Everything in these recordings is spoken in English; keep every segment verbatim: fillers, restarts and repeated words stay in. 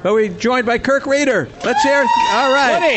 But we're joined by Kirk Reeder. Let's hear it. All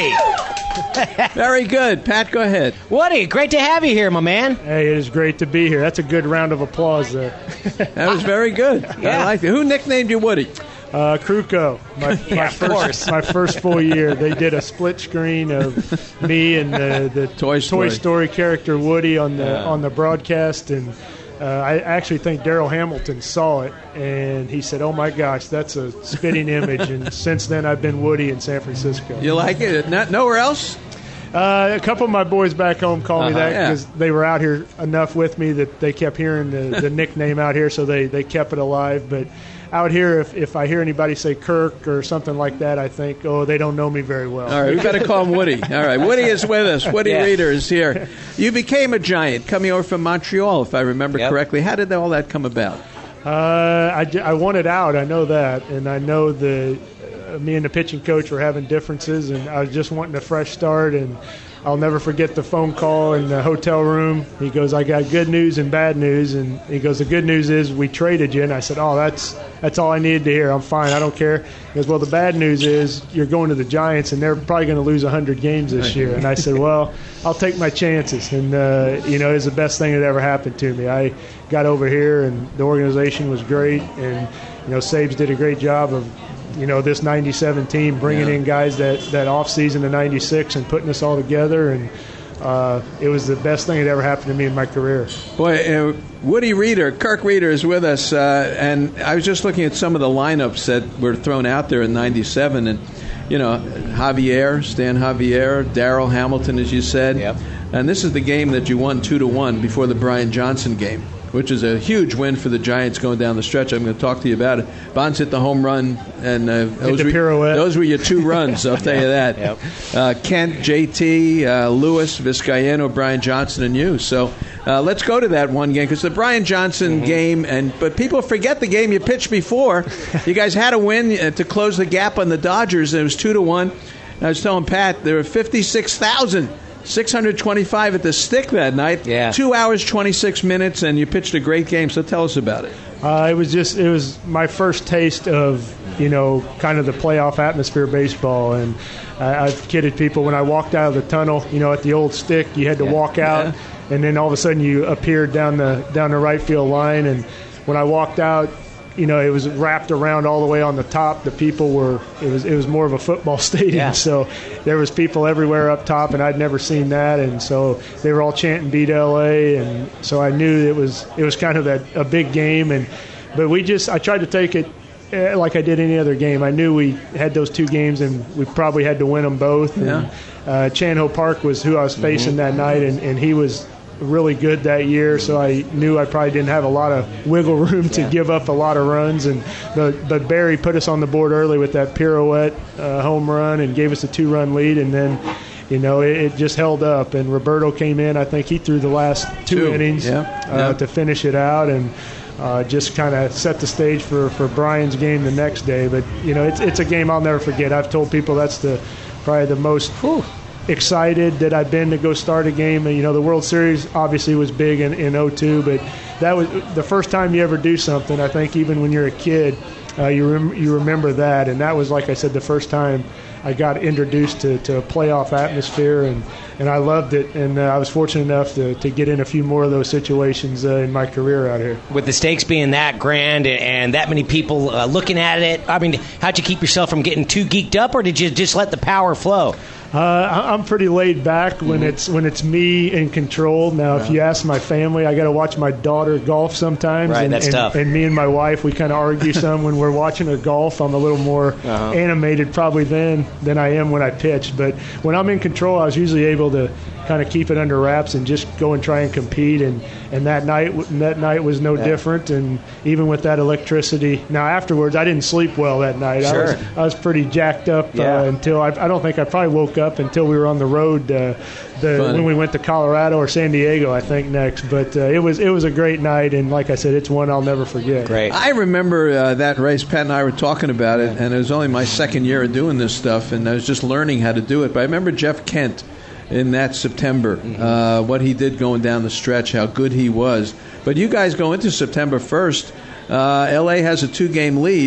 right. Woody. Very good. Pat, go ahead. Woody, great to have you here, my man. Hey, it is great to be here. That's a good round of applause there. That was very good. Yeah. I like it. Who nicknamed you Woody? Uh, Kruko, my, Yeah, my of first, course. my first full year, they did a split screen of me and the, the Toy Story. Toy Story character Woody on the Yeah. on the broadcast, and uh, I actually think Daryl Hamilton saw it, and he said, "Oh my gosh, that's a spitting image." And since then, I've been Woody in San Francisco. You like it? Not nowhere else? Uh, a couple of my boys back home call me Uh-huh, that yeah. because they were out here enough with me that they kept hearing the, the nickname out here, so they, they kept it alive. But out here, if, if I hear anybody say Kirk or something like that, I think, oh, they don't know me very well. All right, we better call him Woody. All right, Woody is with us. Woody Yeah. Reeder is here. You became a Giant coming over from Montreal, if I remember Yep. correctly. How did all that come about? Uh, I, j- I wanted out, I know that, and I know the uh, me and the pitching coach were having differences, and I was just wanting a fresh start, and I'll never forget the phone call in the hotel room. He goes, "I got good news and bad news," and he goes, "The good news is we traded you," and I said, "Oh, that's that's all I needed to hear. I'm fine. I don't care." He goes, "Well, the bad news is you're going to the Giants, and they're probably going to lose one hundred games this year." And I said, "Well, I'll take my chances," and uh, you know, it's the best thing that ever happened to me. I got over here, and the organization was great, and you know, Sabes did a great job of, you know, this ninety-seven team bringing Yeah. in guys that that off season of ninety-six and putting us all together, and uh, it was the best thing that ever happened to me in my career. Boy, uh, Woody Reeder, Kirk Reeder is with us, uh, and I was just looking at some of the lineups that were thrown out there in ninety-seven, and, you know, Javier, Stan Javier, Daryl Hamilton, as you said. Yep. And this is the game that you won two to one before the Brian Johnson game, which is a huge win for the Giants going down the stretch. I'm going to talk to you about it. Bonds hit the home run, and uh, those, the were, pirouette. those were your two runs, I'll tell you that. Yep. Uh, Kent, J T, uh, Lewis, Vizcaino, Brian Johnson, and you. So uh, let's go to that one game, because the Brian Johnson Mm-hmm. game, and but people forget the game you pitched before. You guys had a win uh, to close the gap on the Dodgers, and it was two to one. I was telling Pat, there were fifty-six thousand six hundred twenty-five at the Stick that night. Yeah. Two hours, twenty-six minutes, and you pitched a great game. So tell us about it. Uh, it was just it was my first taste of, you know, kind of the playoff atmosphere of baseball, and I, I've kidded people when I walked out of the tunnel, you know, at the old Stick, you had to Yeah. walk out, Yeah. and then all of a sudden you appeared down the down the right field line, and when I walked out, you know, it was wrapped around all the way on the top. The people were it was it was more of a football stadium, Yeah. so there was people everywhere up top, and I'd never seen that, and so they were all chanting "Beat L A," and so I knew it was it was kind of a, a big game, and but we just I tried to take it eh, like I did any other game. I knew we had those two games, and we probably had to win them both. And, Yeah. uh, Chan Ho Park was who I was facing that night, and, and he was really good that year, so I knew I probably didn't have a lot of wiggle room to Yeah. give up a lot of runs, and but, but Barry put us on the board early with that pirouette uh, home run and gave us a two-run lead, and then you know it, it just held up, and Roberto came in. I think he threw the last two, Two, innings yeah, uh, yeah. to finish it out, and uh, just kind of set the stage for, for Brian's game the next day. But you know it's it's a game I'll never forget. I've told people that's the probably the most whew, excited that I've been to go start a game. And, you know, the World Series obviously was big in, in oh two, but that was the first time you ever do something. I think even when you're a kid, uh, you rem- you remember that. And that was, like I said, the first time I got introduced to, to a playoff atmosphere, and, and I loved it. And uh, I was fortunate enough to, to get in a few more of those situations uh, in my career out here. With the stakes being that grand and, and that many people uh, looking at it, I mean, how'd you keep yourself from getting too geeked up, or did you just let the power flow? Uh, I- I'm pretty laid back when Mm-hmm. it's when it's me in control. Now, if you ask my family, I got to watch my daughter golf sometimes. Right, and, that's and, tough. And me and my wife, we kind of argue some when we're watching her golf. I'm a little more Uh-huh. animated probably then than I am when I pitch. But when I'm in control, I was usually able to kind of keep it under wraps and just go and try and compete. And, and that night that night was no Yeah. different. And even with that electricity, now afterwards, I didn't sleep well that night. Sure. I was I was pretty jacked up Yeah. uh, until I, I don't think I probably woke up until we were on the road uh, the, Fun. when we went to Colorado or San Diego, I think next. But uh, it was it was a great night, and like I said, it's one I'll never forget. Great. I remember uh, that race. Pat and I were talking about it, and it was only my second year of doing this stuff, and I was just learning how to do it. But I remember Jeff Kent in that September, Mm-hmm. uh, what he did going down the stretch, how good he was. But you guys go into September first. Uh, L A has a two-game lead,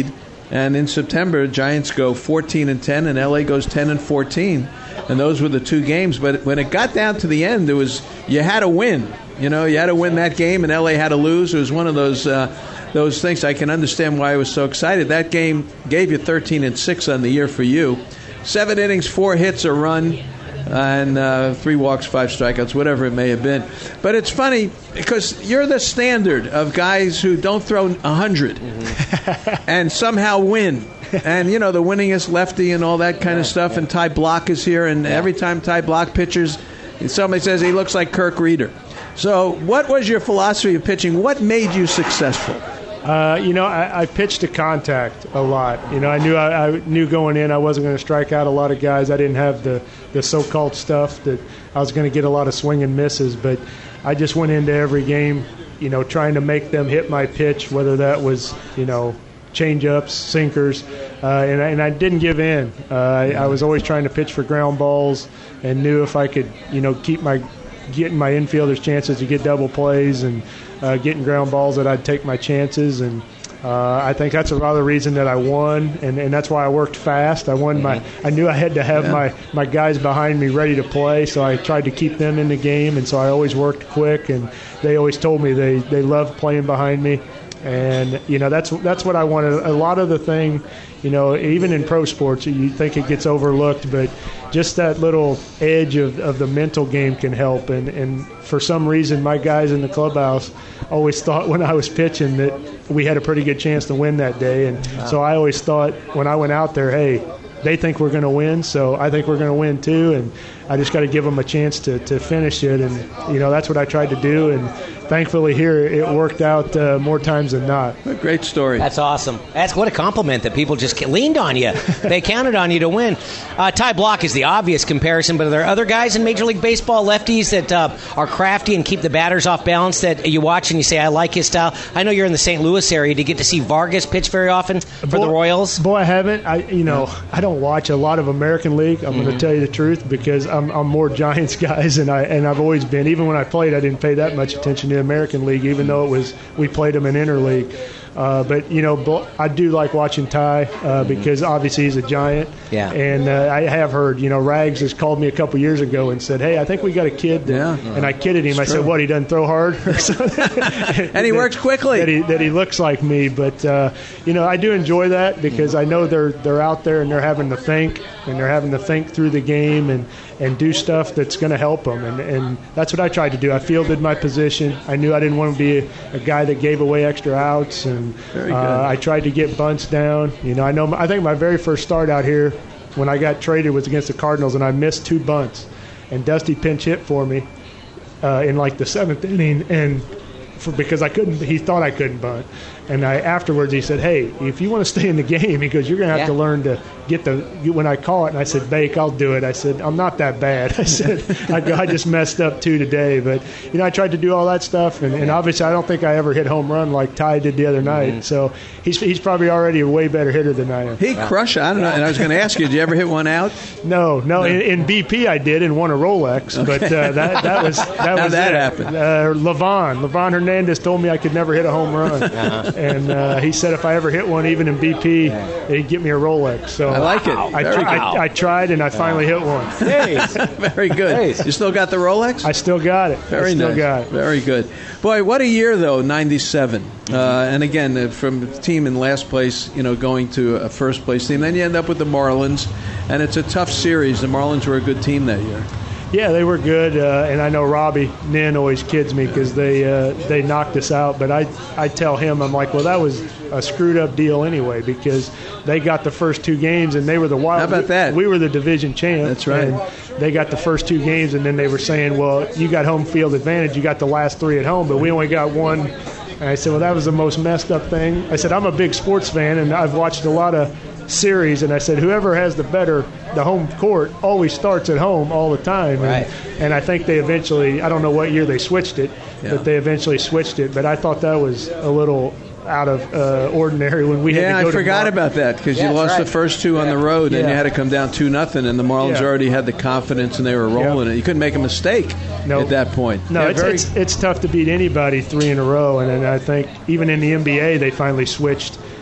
And in September, Giants go fourteen and ten, and L A goes ten and fourteen. And those were the two games. But when it got down to the end, it was you had to win. You know, you had to win that game, and L A had to lose. It was one of those uh, those things. I can understand why I was so excited. That game gave you thirteen and six on the year for you. Seven innings, four hits, a run, and uh, three walks, five strikeouts, whatever it may have been. But it's funny because you're the standard of guys who don't throw one hundred mm-hmm. and somehow win. And, you know, the winningest lefty and all that kind yeah, of stuff. yeah. And Ty Block is here. And yeah. every time Ty Block pitches, somebody says he looks like Kirk Reeder. So what was your philosophy of pitching? What made you successful? Uh, you know, I, I pitched to contact a lot. You know, I knew I, I knew going in I wasn't going to strike out a lot of guys. I didn't have the, the so-called stuff that I was going to get a lot of swing and misses. But I just went into every game, you know, trying to make them hit my pitch, whether that was, you know, change-ups, sinkers, uh, and, I, and I didn't give in. Uh, I, I was always trying to pitch for ground balls and knew if I could, you know, keep my getting my infielders chances to get double plays and uh, getting ground balls that I'd take my chances. And uh, I think that's a lot of the reason that I won, and, and that's why I worked fast. I won my. I knew I had to have yeah. my, my guys behind me ready to play, so I tried to keep them in the game, and so I always worked quick, and they always told me they, they loved playing behind me. And, you know, that's that's what I wanted. A lot of the thing, you know, even in pro sports, you think it gets overlooked, but just that little edge of, of the mental game can help. And, and for some reason, my guys in the clubhouse always thought when I was pitching that we had a pretty good chance to win that day. And wow. so I always thought when I went out there, hey, they think we're going to win, so I think we're going to win too. And I just got to give them a chance to, to finish it. And, you know, that's what I tried to do. And thankfully here it worked out uh, more times than not. A great story. That's awesome. That's what a compliment that people just leaned on you. They counted on you to win. Uh, Ty Block is the obvious comparison, but are there other guys in Major League Baseball, lefties, that uh, are crafty and keep the batters off balance that you watch and you say, I like his style? I know you're in the Saint Louis area. Do you get to see Vargas pitch very often for boy, the Royals? Boy, I haven't. I, you know, I don't watch a lot of American League. I'm mm-hmm. going to tell you the truth because I'm, I'm more Giants guys, and I and I've always been. Even when I played, I didn't pay that much attention to American League, even though it was we played them in interleague. Uh, but, you know, I do like watching Ty uh, because obviously he's a Giant. Yeah. And uh, I have heard, you know, Rags has called me a couple years ago and said, hey, I think we got a kid. That, yeah. And I kidded him. It's I true. said, what, he doesn't throw hard? Or something? And he that, works quickly. That he, that he looks like me. But, uh, you know, I do enjoy that because I know they're they're out there and they're having to think, and they're having to think through the game and, and do stuff that's going to help them. And, and that's what I tried to do. I fielded my position. I knew I didn't want to be a, a guy that gave away extra outs. And Very good. Uh, I tried to get bunts down. You know, I know. I think my very first start out here when I got traded was against the Cardinals, and I missed two bunts. And Dusty pinch hit for me uh, in like the seventh inning, and for, because I couldn't, he thought I couldn't bunt. And I afterwards he said, hey, if you want to stay in the game, he goes, you're going to have yeah. to learn to get the, when I call it, and I said, Bake, I'll do it. I said, I'm not that bad. I said, I, I just messed up two today. But, you know, I tried to do all that stuff, and, and obviously I don't think I ever hit home run like Ty did the other night. Mm-hmm. So he's he's probably already a way better hitter than I am. He yeah. crushed, I don't know, and I was going to ask you, did you ever hit one out? No, no. no. In, in B P I did and won a Rolex, okay. but uh, that, that was that How'd was that it. happen? Uh, Levon. Levon Hernandez told me I could never hit a home run. Uh-huh. And uh, he said if I ever hit one, even in B P, he'd get me a Rolex. So I like it. I, Very tr- I, I tried, and I finally hit one. Hey, very good. Hey. You still got the Rolex? I still got it. Very I still nice. got it. Very good. Boy, what a year, though, ninety-seven. Uh, and again, uh, from a team in last place, you know, going to a first-place team. Then you end up with the Marlins, and it's a tough series. The Marlins were a good team that year. Yeah, they were good, uh, and I know Robbie Nin always kids me because they uh, they knocked us out. But I I tell him, I'm like, well, that was a screwed up deal anyway because they got the first two games and they were the Wild. How about that? We were the division champ. That's right. And they got the first two games, and then they were saying, well, you got home field advantage. You got the last three at home, but we only got one. And I said, well, that was the most messed up thing. I said, I'm a big sports fan, and I've watched a lot of series, and I said whoever has the better the home court always starts at home all the time. Right. And, and I think they eventually, I don't know what year they switched it, yeah. but they eventually switched it. But I thought that was a little out of uh, ordinary when we yeah, had to go I forgot to about that because yeah, you lost right. the first two yeah. on the road and yeah. you had to come down two nothing, and the Marlins yeah. already had the confidence and they were rolling yeah. it. You couldn't make a mistake nope. at that point. No, yeah, it's, very... it's it's tough to beat anybody three in a row, and, and I think even in the N B A they finally switched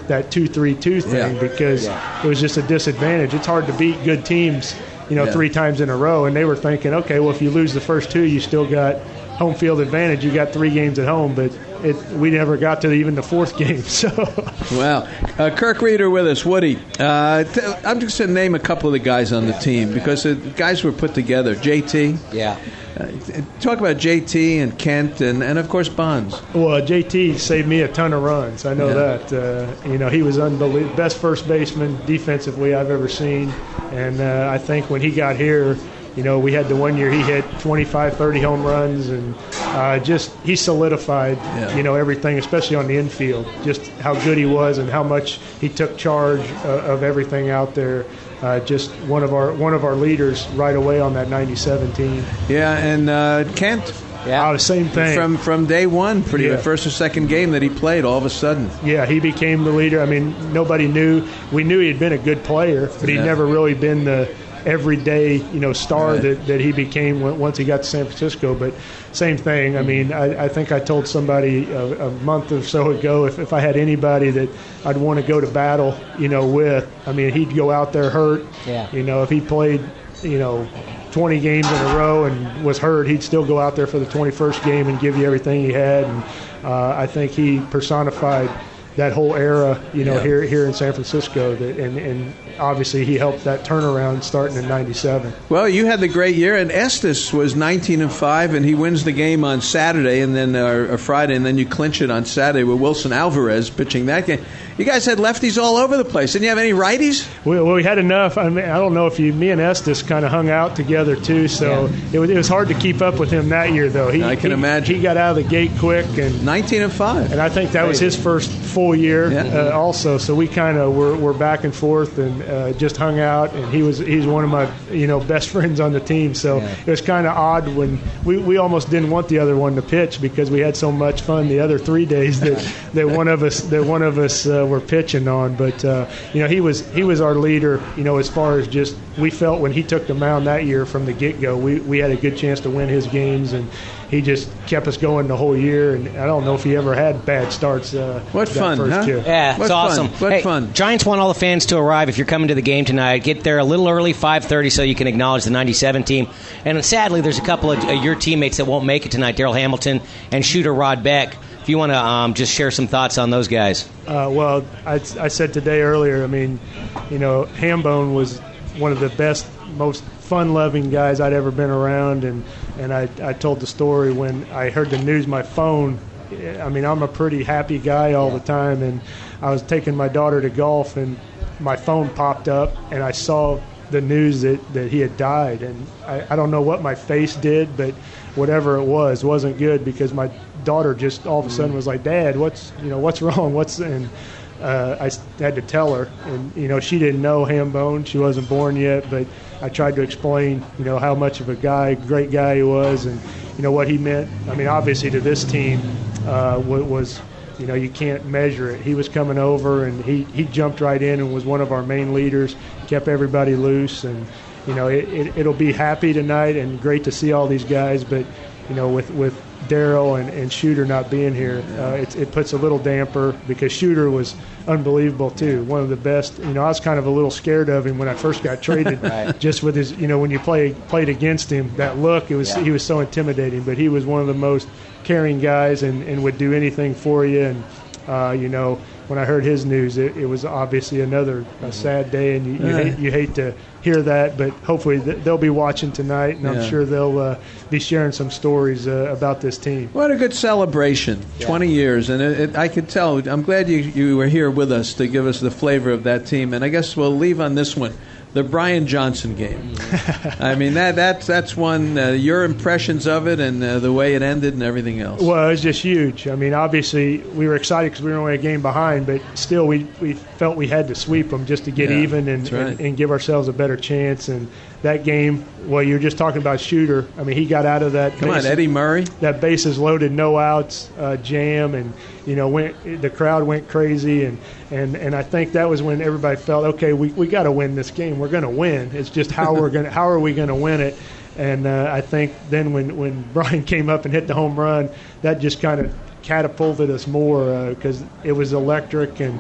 that two three two thing, Yeah. because Yeah. it was just a disadvantage. It's hard to beat good teams, you know, Yeah. three times in a row. And they were thinking, okay, well, if you lose the first two, you still got home field advantage. You got three games at home, but it, we never got to even the fourth game. So, Well, uh, Kirk Reeder with us. Woody, uh, t- I'm just going to name a couple of the guys on the team because the guys were put together. J T. Yeah. Uh, talk about J T and Kent and, and of course, Bonds. well, J T saved me a ton of runs. I know Yeah. that. Uh, you know, he was unbelievable, best first baseman defensively I've ever seen. And uh, I think when he got here, you know, we had the one year he hit twenty-five, thirty home runs, and uh, just he solidified, Yeah. you know, everything, especially on the infield, just how good he was and how much he took charge uh, of everything out there. Uh, just one of our one of our leaders right away on that ninety-seven team. Yeah, and uh, Kent. Yeah. Oh, the same thing. From from day one, pretty Yeah. the first or second game that he played, all of a sudden. Yeah, he became the leader. I mean, nobody knew. We knew he had been a good player, but he'd Yeah. never really been the everyday, you know, star Right. that, that he became when- once he got to San Francisco. But same thing. I mean, I, I think I told somebody a, a month or so ago if, if I had anybody that I'd want to go to battle, you know, with, I mean, he'd go out there hurt. Yeah. You know, if he played, you know, twenty games in a row and was hurt, he'd still go out there for the twenty-first game and give you everything he had. And uh, I think he personified that whole era, you know, Yeah. here here in San Francisco. That and, and obviously he helped that turnaround starting in ninety-seven. Well, you had the great year, and Estes was nineteen and five, and he wins the game on Saturday, and then uh, or Friday, and then you clinch it on Saturday with Wilson Alvarez pitching that game. You guys had lefties all over the place. Didn't you have any righties? We, well, we had enough. I mean, I don't know if you, me and Estes kind of hung out together too, so Yeah. it, was, it was hard to keep up with him that year, though. He, I can he, imagine. He got out of the gate quick, and Nineteen and five. and I think that was his first full year Yeah. uh, also. So we kind of were, were back and forth and uh, just hung out. And he was he's one of my you know best friends on the team. So Yeah. it was kind of odd when we, we almost didn't want the other one to pitch because we had so much fun the other three days that, that one of us that one of us uh, were pitching on. But uh, you know he was he was our leader. You know as far as just we felt when he took the mound that year from the get go, we we had a good chance to win his games and. He just kept us going the whole year, and I don't know if he ever had bad starts. Uh, What that fun, first huh? year. Yeah, it's What awesome. fun. What Hey, fun. Giants want all the fans to arrive. If you're coming to the game tonight, get there a little early, five thirty, so you can acknowledge the ninety-seven team. And sadly, there's a couple of uh, your teammates that won't make it tonight, Daryl Hamilton and shooter Rod Beck. If you want to um, just share some thoughts on those guys. Uh, well, I, I said today earlier, I mean, you know, Hambone was one of the best, most fun-loving guys I'd ever been around, and, and I, I told the story when I heard the news, my phone, I mean, I'm a pretty happy guy all the time, and I was taking my daughter to golf, and my phone popped up, and I saw the news that, that he had died, and I, I don't know what my face did, but whatever it was wasn't good because my daughter just all of a sudden was like, Dad, what's you know what's wrong? What's and uh, I had to tell her, and you know she didn't know Hambone, she wasn't born yet, but I tried to explain you know how much of a guy, great guy he was, and you know what he meant. I mean, obviously to this team uh, was. You know, you can't measure it. He was coming over, and he, he jumped right in and was one of our main leaders, kept everybody loose. And, you know, it, it, it'll be happy tonight and great to see all these guys. But, you know, with, with Daryl and, and Shooter not being here, uh, it, it puts a little damper because Shooter was unbelievable, too. One of the best. You know, I was kind of a little scared of him when I first got traded, Right. just with his, you know, when you play played against him, that look, it was Yeah. he was so intimidating. But he was one of the most caring guys and, and would do anything for you. And, uh, you know, when I heard his news, it, it was obviously another a sad day, and you, you, Yeah. hate, you hate to hear that. But hopefully th- they'll be watching tonight, and Yeah. I'm sure they'll uh, be sharing some stories uh, about this team. What a good celebration. twenty years. And it, it, I could tell. I'm glad you, you were here with us to give us the flavor of that team. And I guess we'll leave on this one. The Brian Johnson game. I mean, that that's that's one. Uh, your impressions of it and uh, the way it ended and everything else. Well, it was just huge. I mean, obviously we were excited because we were only a game behind, but still we, we felt we had to sweep them just to get Yeah, even and, that's right. and, and give ourselves a better chance. And that game, well, you were just talking about Shooter. I mean, he got out of that. Come on, bases- Eddie Murray. That bases loaded, no outs uh, jam, and you know went the crowd went crazy, and, and, and I think that was when everybody felt okay. We we got to win this game. We're going to win. It's just how we're going how are we going to win it? And uh, I think then when, when Brian came up and hit the home run, that just kind of catapulted us more because it was electric, and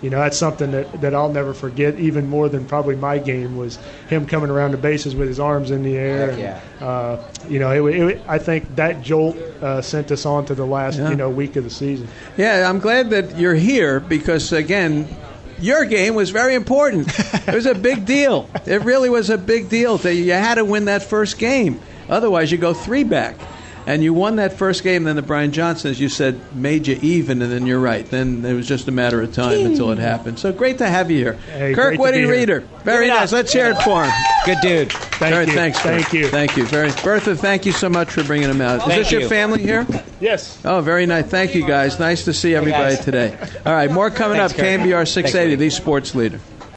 you know, that's something that, that I'll never forget, even more than probably my game, was him coming around the bases with his arms in the air. Heck yeah. And, uh, you know, it, it, I think that jolt uh, sent us on to the last, Yeah. you know, week of the season. Yeah, I'm glad that you're here because, again, your game was very important. It was a big deal. It really was a big deal. You had to win that first game. Otherwise, you go three back. And you won that first game, then the Brian Johnson, as you said, made you even, and then you're right. Then it was just a matter of time until it happened. So great to have you here. Hey, Kirk great to Woody be here. Reeder. Very Give it nice. up. Let's hear it for him. Good dude. Thank Very, you. Thanks, Kirk. Thank you. Thank you. Very, Bertha, thank you so much for bringing him out. Is Thank this your you. family here? Yes. Oh, very nice. Thank you, guys. Nice to see everybody guys. today. All right, more coming Thanks, up. Kirk. K M B R six Thanks, eighty, Woody. the Sports Leader.